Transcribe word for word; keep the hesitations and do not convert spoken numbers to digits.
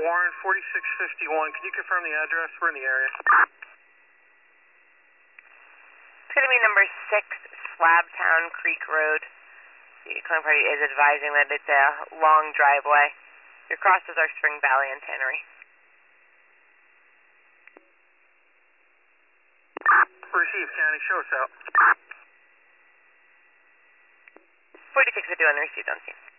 Warren, forty-six fifty-one. Can you confirm the address? We're in the area. It's going to be number six, Slabtown Creek Road. The calling party is advising that it's a long driveway. Your crosses are Spring Valley and Tannery. Received, County. Show us out. forty-six fifty-one received on scene.